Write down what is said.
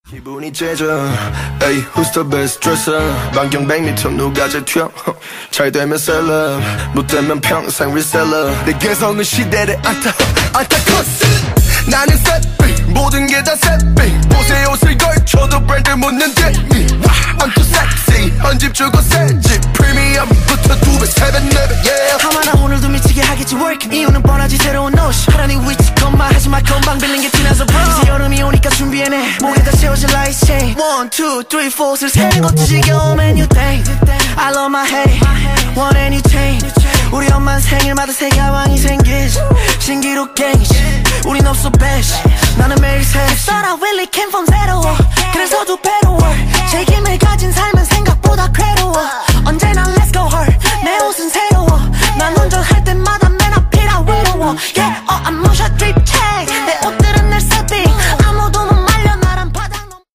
기분이 째져 에이 who's the best dresser 반경 100m 누가 제일 튀어 잘 되면 셀럽 못 되면 평생 리셀러 내 개성은 시대를 안타커스 나는 셋빙 모든 게 다 셋빙 옷에 옷을 걸쳐도 브랜드 묻는데 I'm too sexy 한 집 주고 새집 프리미엄부터 2배 3배 4배 yeah 하마나 오늘도 미치게 하겠지 work 이유는 뻔하지 새로운 옷 하라니 위치 건마 하지마 건방 빌린 게 티나서 bro 이제 여름이 오니까 준비해내 목에다 채워질 라이트 체인 1, 2, 3, 4를 세는 것도 지겨워 man you think I love my hate want any change 우리 엄만 생일마다 새 가방이 생기지 신기록 갱이지 우린 없어 배시 나는 매일 새 I thought I really came from zero